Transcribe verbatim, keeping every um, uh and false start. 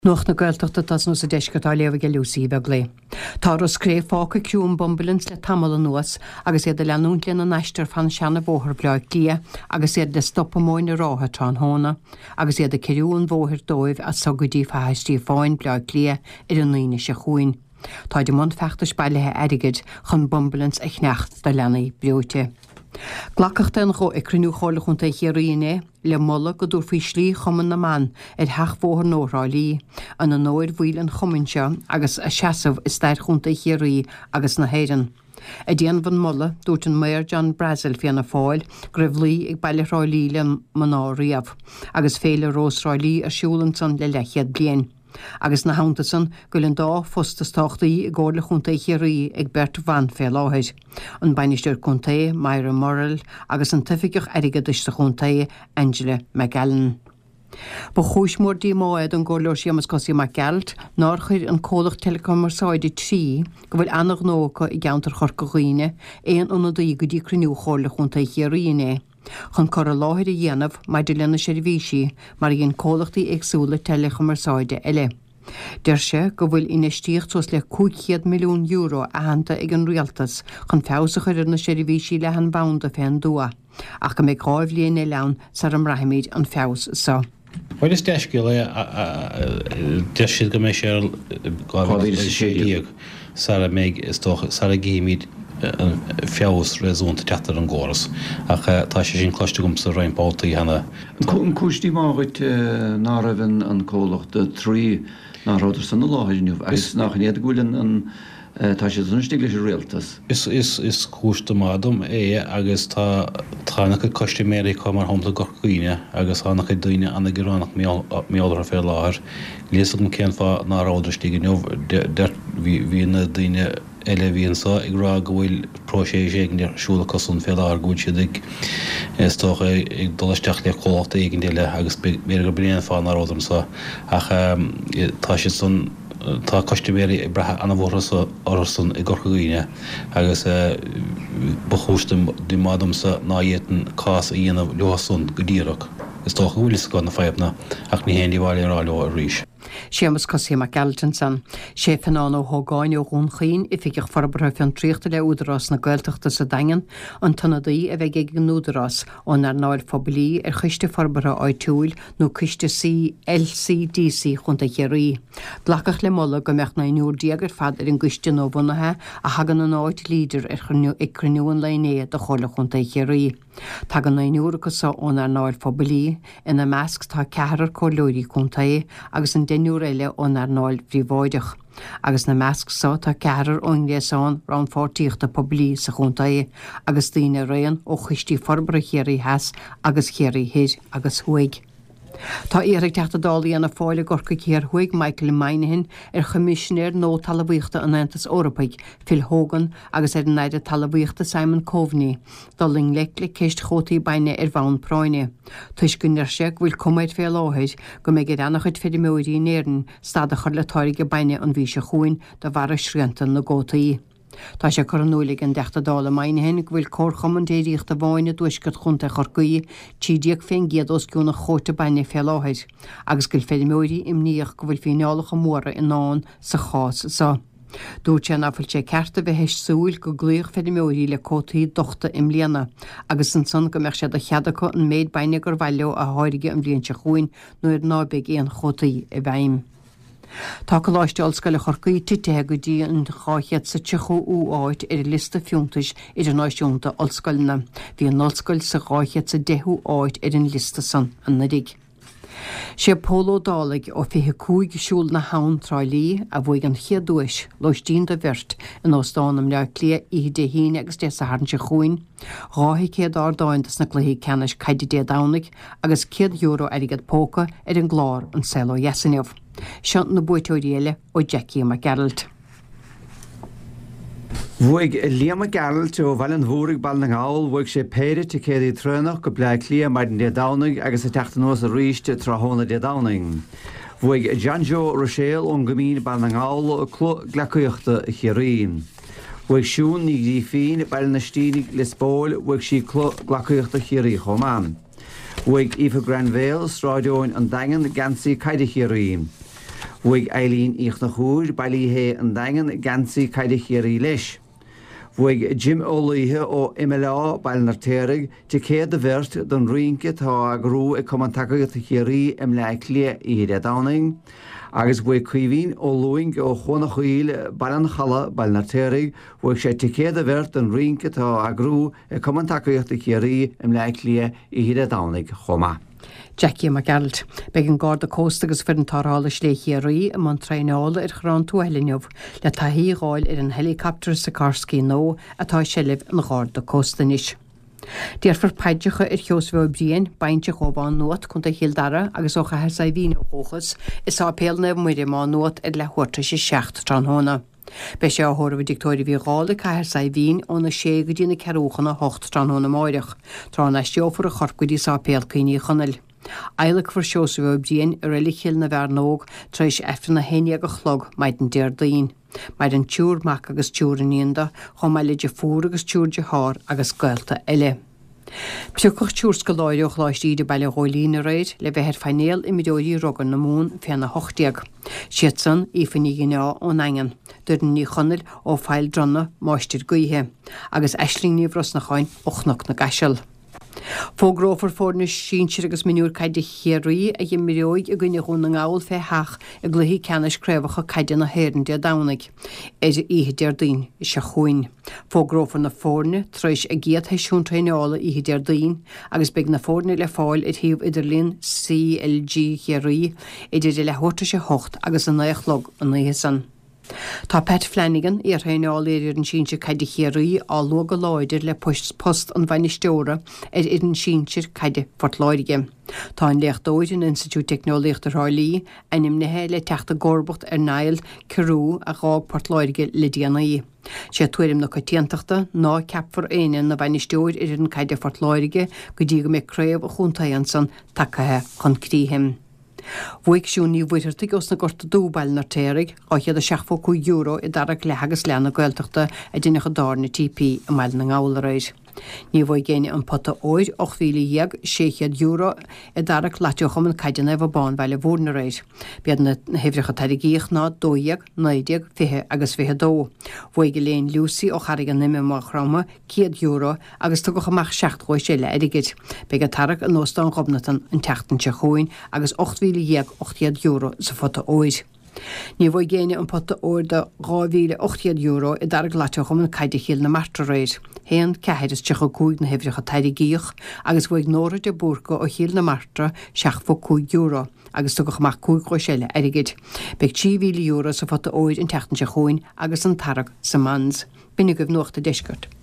Nuach na gailteachta tas nó sa deiscatá léamh go lusaí bheith lé. Tá ras cré fáca ciún bombalins le tamala nuas agus iad le leanún léana neistar fan seanna bóthir bleid lia agus iad le stoppa móin na rátha trán hóna agus iad a ceirún bóthir dóibh a sogadí fehaistí fáin bleid lia ar an líine se chuin. Tá de mund feachtas bailithe airigid chun bombalins ag necht de leanaí breúte. Glacachtain go ag crinú chorlachúnta chéiríine le molla go dúr fao slí chuman na man ar theach bóthir nóráilí an an nóir bhuiil an chuminse agus a seasamh is stair chunta chéirí agus na héireann. A déan van molla dúirt an mayor John Brazil fianna fáil go raibh lí ag bailithráilí le manáríamh agus féle rósráilí a siúlan san le lechiad blian. Agus na hauntasan goil an dá fustas táchtaí i ggóla chunta chéirí ag bert van fé láthid. An bainisteir chunta Myra Morrill agus an tufigeach aige duiste chunta Angela McGallan. Ba chúis mór dí máid an ggóir siamas cosí mar geld, ná chuir an cólach telecommersáide trí go bhfuil annach nócha i gceantar chorcaghine éon anna daí go dtí criniú chóla chunta chéiríine. Chun cor a láthir a dhéanamh mai de lena seirbhísí mar íon cólachtaí agsúla telecommersáide eile. Deir se go bhfuil ina stíocht sos le cúiciad milliún euro a hananta ag an rialtas chun fésa chuir na seirbhísí le an banda féin dua, ach go méid gáibh líon é leann sa an raimiid an fés sa. Well is deisci le deisiad go mé sé gáibh séíag sa méid is sa a géimiid fés réúnta tetar an ggóras ach tá sé sin cloiste gom sa réimpátaí hena. An cúistí máid ná raibhann an cólacht de trí náráidir san láthirniuh agus nach iad gúilean an tá sé an stigla sé réaltas. Is is is cúista mádum é agus tá trána go coiste méí chu mar thomla gorcuoine agus annach daine anna gurránach méálar fé láthir. Léas an céan fá náráidir stiginiuh hí na daine eile bhíon sa ag rá go bhfuil próséis ag siúla cosún fé láthir gúil siad ag tócha ag dolasteach le cóachta ag an déile agus mé go bliana fá náráidir sa ach tá sé san tá costiméri brethe anna bhórasa orsan i gorchaghine agus ba chúistim dí mádum sa náhéan cás a dhéanamh leosún go díireach. Is tócha bhfuil go na feibna ach ní héanaí bháil ar leo a ríis. Séamas cosí mar Galton san. Sé fanán ó thógáin ó gún chin i fiigeh forbartha an tríochta le údarrás na gailteachta sa daingan an tanadaí a bheith ag an údarrás ón ar náil fóbalí ar chuiste forbartha áid túil nó chuiste sí L C D C chunta chéirí. Blacach le molla go meach na inúr diagar fad ar an guiste nó bhunnathe a hagan an áid líidir ar ag cruniúan lené de chola chunta chéirí. Tá an na inúrachas ón ar náil fóbalí ina measc tá cehar cóileoirí chuntaí agus an denúr eile ón ar náil bhríomháideach. Agus na measc sa tá cehar ón léasán rán fátíochta poblí sa chuntaí agus daoine réan ó chuistí forbara chéirí heas agus chéirí héid agus thuig. Tá éireach teachta dálaí anna fáile gorca chéir thuig Michael Moynihan ar chomisisinéir nó talabhaíochta an Antas Eorpaig Phil Hogan agus ar an naide talabhaíochta Simon Coveney dá ling le le céist chótaí baine ar bhain práine. Tuis gunnar sé bhfuil cumaid fé láthid go méid annach chuid féidir móirí néireann stad a chuir le táirige baine an bhí se chuin de bhar a sriantan na gótaí. Tá sé choranúlaigh an deachta dála Moynihan go bhfuil cór-chomantéiríochta bháine dúiscad chunta chorcaí tíideag féin giad os gúna chóta baine fé láthid agus goil féidir móirí imníoch go bhfuil fiálacha móra in náin sa chás sa. Dúirt sé nafuil sé certa bheith heis súil go gluoch féidir móirí le cótaí dochta im líana agus an son go meach sé a cheadacha an méid baine gur bhaileo a háirige an bblion se chuin nó ar nábeig éon chotaí i bhaim. Tá go láiste olscoil le chorcaí tithe go dtí an cháchead sa tuchu ú áit ar lista fiúntais ar an náisiúnta olscoilna. Bhí an olscoil sa cháchead sa dethú áit ar an lista san an nadig. Sé póló dálaigh ó fithe cúig siúl na hán tráilí a bhuaig an chiaadúis loistín de bhirt in óstánam le clia i de híine agus dé sa háann se chuin, ráthí céad ardáintas na cluí ceannis caiide dé dánaigh agus céad euro aigad póca ar an glár an seló Yesanneamh. Sean na buitóirí eile ó Jackie McGarrett. Bhuaig Liam McGarrett ó bhhail an bhúraigh ball na ngáil bhuaig sé péire te céad í trúnach go bleid clia mar den dédánaigh agus a teachtanós a ríiste tráthóna dédánaigh. Bhuaig John Joe Rochelle ón gomín ball na ngáil ghlacuíochta i Chiarín. Bhuaig siún ní dí fin ball na stínig le spóil bhuaig sí ghlacuíochta Chiarí chomán. Bhuaig Aoife Granville sráideoin an daingan gansaí caiide Chiarín. Bhuaig Eileen ich na chúr bailíthe an dagan gansaí caiide chéirí leis. Bhuaig Jim O'Leithe ó M L A bailnar téireg te céad a bhirt don riince tá agrú i cuman takeagat a chéirí im le clia iad a dánaing. Agus bhuaig cuihín ó luing ó chuna chuil bailán chala bailnar téireg bhuaig sé te céad a bhirt don riince tá agrú i cuman takeagat a chéirí im le clia iad a dánaig chomá. Jackie McGarrett, beag an gáda cósta agus fyrir an tárála sléchiarí a man treinála ar chrán tú heilinneomh le taí gáil ar an helicopter sa Carsky nó atá selibh an gáda cósta níis. Déirfar paidecha ar cheosbh bríon bainte chóbán nuat chun a hildara agus ó chathair sa bhín ó chóchas is á péalna muire má nuat ar le chuirta sé seacht tránhóna. Be sé áthóra dictóri bhí gála chathair sa bhín óna sé go dtína ceúchanna hocht tránhóna máireach, trán na steofar a chorcuidí sa péal cuoine chonneil. Eilig for seosú bh bríon ar rilichéil na bhar nóg treis eftir na héine go chlog maid an déir daon. Maid an túr mac agus túr an íonda, chum meile de fúr agus túr de thar agus gailta eile. Piochach túrs go láideoch láistíide baile ghóilín a réid le bheithir fainéal i midóí rogan na mún féanna hochtiag. Siatsan í fanní gná ó naingan, dur ní chonneil ó fáil dronna máistir gaithe, agus eisling ní bhros na cháin ochnach na gaisiil. Fógrófar fórna sínsir agus miniúr caiide chéirí a gin miróig a gine hún na ngáil fé heach a gluhí ceannis crefacha caiide na héirn de dánaig. Éidir ihe déir daon is se chuin. Fógrófar na fórne treis a géad heisiún treinála ihe déir daon agus beag na fórne le fáil i tíomh idirlín C L G chéirí idir de le thuirta sé hocht agus an naichlog an nahésan. Tá Pat Flanagan ar treináléidir an sínsir caiide chéirí á lu go láidir le post post an bhainisteóra ar ar an sínsir caiide fortláirige. Tá an lechtdóid an Institute Technoliacht a Rálí anim nethe le teachta gorbacht ar nail cerú a gá portláirige le díanaí. sé tuairim na coitiantachta ná ceapfar aine na bhainisteóid ar an caiide fortláirige go dtí go mé créamh a chuntaíonn san tacathe chun críhim. Bhuaig siúní bhuiirta os na gorta dúbail nar téirigh áichead a seachfó cú euro i darach le hagus leanna gailteachta a duine go dána T P a meil na ngálaréis. Ní bhfuil géine an pota óid och bhíle dhéag séchead euro i darach leitiocham an caiideanna bh bán bheile bhórna réis. Bead na hefricha tarigíoch ná dóiag, náideag, fithe agus fithe dó. Bhuaig go léon Lucy ó charigan nimime má chrama céad euro agus tu go chamach seacht chuir sé le airigid. Beag a tarach an nósta an gobnatan an teachtan se chuin agus ocht bhíle dhéag ochtéad euro sa fota óid. Ní bhfuil géine an pota óir de gáhíle ochtéad euro i darach leitiocham an caiide chéal na martra réis. Héan cehéad is teach cúig na hefricha tairigíoch agus bhuaig nóra de búrca ó chéal na martra seach fó cúig euro agus tu go chamach cúig chuir sé le airigid. Beag tí bhíle euro sa fota óid an teachtan se chuin agus an tarach sa mans. Binne goibh nuachta deisgurt.